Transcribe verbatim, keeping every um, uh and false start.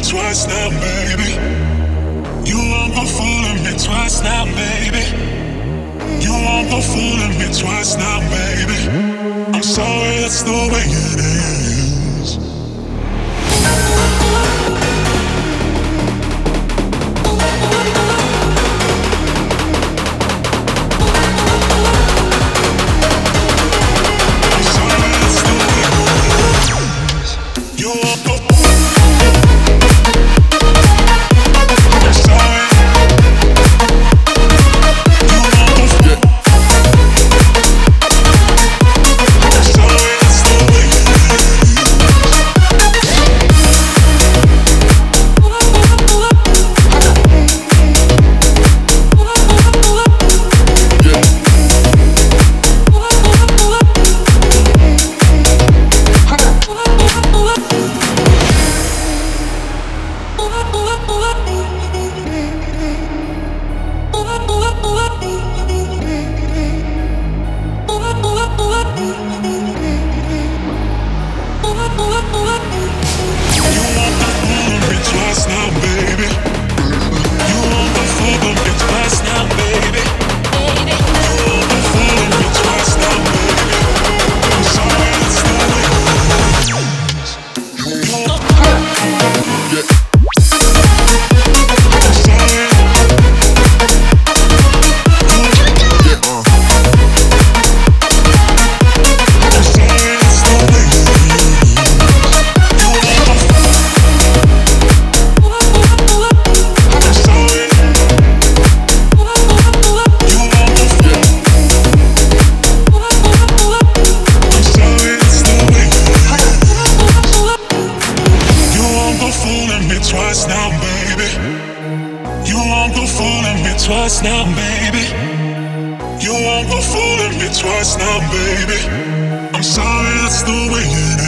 twice now, baby. You won't go fooling me twice now, baby. You won't go fooling me twice now, baby. I'm sorry, that's the way it is. I'm sorry, that's the way it is. You won't go. I'm sorry. You won't go. I'm sorry, that's the way it twice now, baby. You won't go fooling me twice now, baby. You won't go fooling me twice now, baby. I'm sorry, that's the way it is. You won't. I'm sorry. I'm sorry, that's the way it is. You won't go. Twice now, baby. You won't go fooling me twice now, baby. You won't go fooling me twice now, baby. I'm sorry, that's the way it is.